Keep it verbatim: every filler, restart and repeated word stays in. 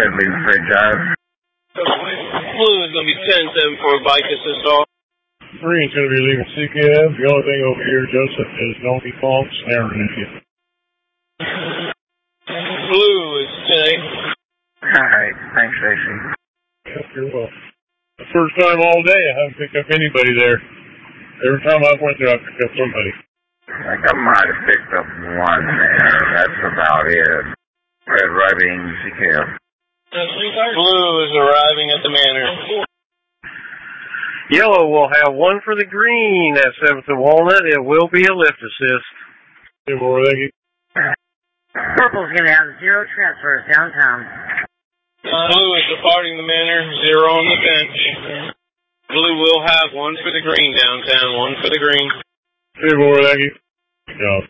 Red leaving for drive. Blue is going to be ten seven for bike assist off. Green's going to be leaving C K F. The only thing over here, Joseph, is Donkey Kong snaring at you. Blue is ten eight. Alright, thanks, Stacy. Yep, you're welcome. The first time all day I haven't picked up anybody there. Every time I went there, I picked up somebody. I think I might have picked up one there. That's about it. Red arriving C K F. Blue is arriving at the manor. Yellow will have one for the green at seventh and Walnut. It will be a lift assist. Hey, boy, thank you. Purple's going to have zero transfers downtown. Blue is departing the manor, zero on the bench. Blue will have one for the green downtown, one for the green. Hey, boy, thank you. Good job.